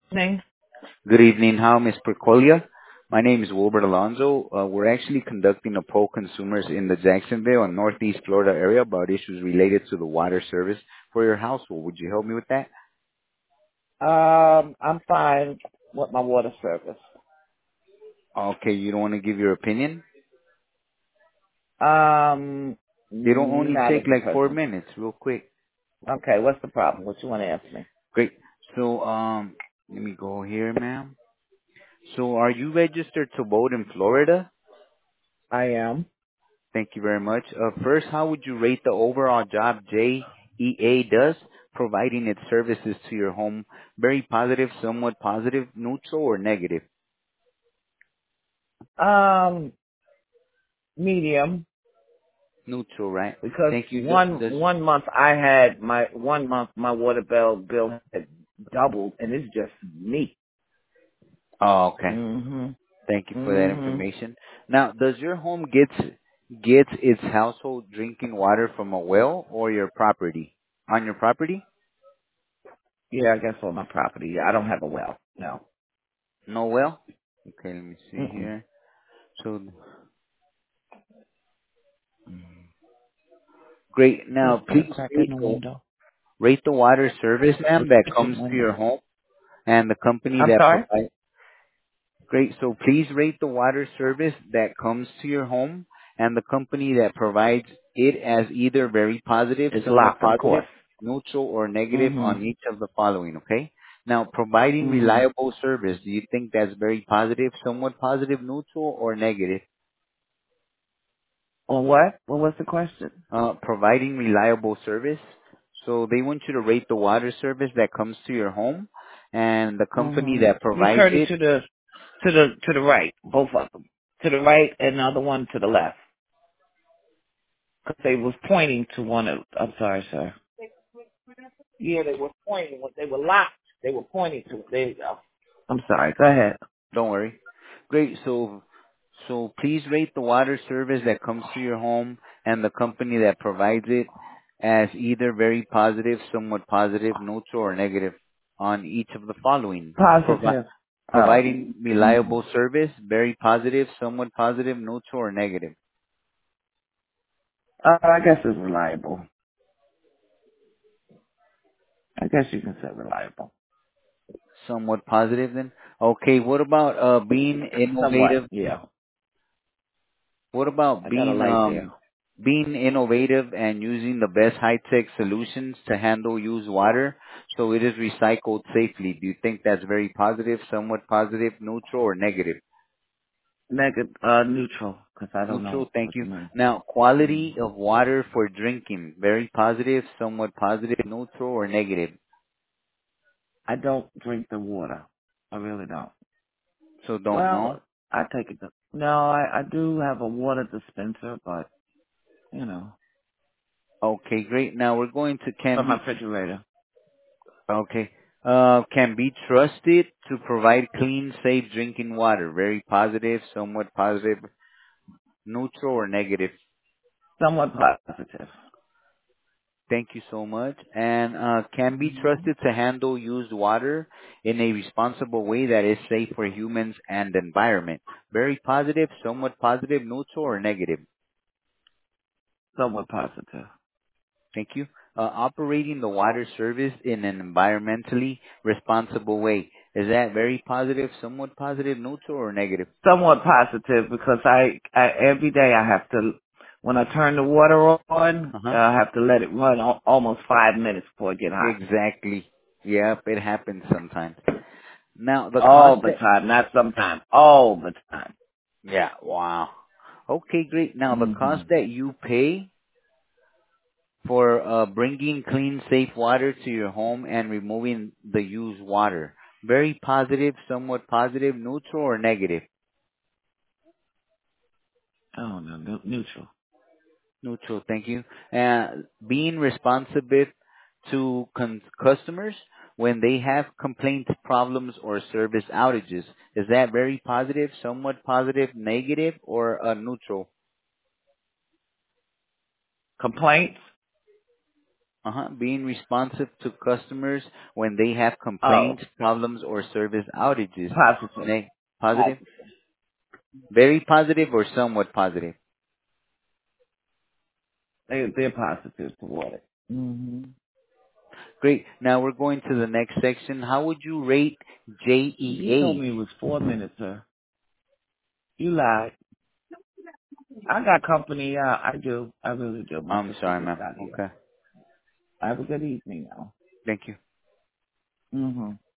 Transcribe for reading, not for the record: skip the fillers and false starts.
Name? Good evening, how Ms. Percolia. My name is Wilbert Alonso. We're actually conducting a poll consumers in the Jacksonville and Northeast Florida area about issues related to the water service for your household. Would you help me with that? I'm fine with my water service. Okay, you don't want to give your opinion? Um, It'll only Not take at the like 4 present. minutes, real quick. Okay, what's the problem? What you want to ask me? Great. So, let me go here, ma'am. So, are you registered to vote in Florida? I am. Thank you very much. First, how would you rate the overall job JEA does providing its services to your home? Very positive, somewhat positive, neutral, or negative? Um, Medium, Neutral, right? because Thank you. Does one month I had my 1 month my water bill had doubled, and it's just me. Oh, okay. Mhm. Thank you for that Mhm. information. Now, does your home gets its household drinking water from a well or your property? On your property? Yeah, I guess on my property. Yeah, I don't have a well. No. No well? Okay, let me see Mm-mm. here. So, great. Is Now, there a please crack in rate the the, window? rate the water service, ma'am, The that comes kitchen to your window. home and the company I'm that sorry. provides. Great. So please rate the water service that comes to your home and the company that provides it as either very positive, It's somewhat locked, of positive, course. neutral, or negative on Mhm. each of the following, okay? Now, providing Mhm. reliable service, do you think that's very positive, somewhat positive, neutral, or negative? On what? What was the question? Providing reliable service. So they want you to rate the water service that comes to your home and the company Mhm. that You provides turned it it. to the right, both of them. To the right and the other one to the left. 'Cause they was pointing to one of. I'm sorry, sir. Yeah, they were pointing. When they were locked, they were pointing to it. There you go. I'm sorry. Go ahead. Don't worry. Great. So please rate the water service that comes to your home and the company that provides it as either very positive, somewhat positive, neutral, or negative on each of the following. Positive. Oh. Providing Mhm. reliable service, very positive, somewhat positive, neutral, or negative. I guess it's reliable. I guess you can say reliable. Somewhat positive then. Okay, what about being Somewhat. innovative? Yeah. What about I got a light there. being innovative and using the best high-tech solutions to handle used water so it is recycled safely? Do you think that's very positive, somewhat positive, neutral, or negative? Negative, neutral, because I don't Neutral, know thank what you. you mean. Now, quality of water for drinking, very positive, somewhat positive, neutral, or negative? I don't drink the water. I really don't. So don't know. Well, I take it. No, I do have a water dispenser, but you know, Okay, great. Now we're going to can from my be refrigerator. okay. Can be trusted to provide clean, safe drinking water. Very positive, somewhat positive, neutral, or negative. Somewhat positive. Thank you so much. And can be Mhm. trusted to handle used water in a responsible way that is safe for humans and the environment. Very positive, somewhat positive, neutral, or negative. Somewhat positive. Thank you. Operating the water service in an environmentally responsible way. Is that very positive, somewhat positive, neutral, or negative? Somewhat positive because I every day I have to, when I turn the water on, Uh-huh. I have to let it run almost 5 minutes before it get hot. Exactly. Yep, it happens sometimes. Now, the cost All the that, time, not sometimes, all the time. yeah, wow. Okay, great. Now, the cost Mhm. that you pay for bringing clean, safe water to your home and removing the used water. Very positive, somewhat positive, neutral, or negative? Oh no, neutral. Neutral, thank you. Being responsible to customers when they have complaints, problems, or service outages. Is that very positive, somewhat positive, negative, or neutral? Complaints? Being responsive to customers when they have Oh, complaints, problems, or service outages. positive. Positive? Positive. Very positive or somewhat positive? They're positive toward it. Hmm. Great. Now we're going to the next section. How would you rate You told JEA? me it was 4 minutes, sir. You lied. I got company. I do. I really do. My I'm sister sorry, just ma'am. got here. Okay. Have a good evening now. Thank you. Hmm.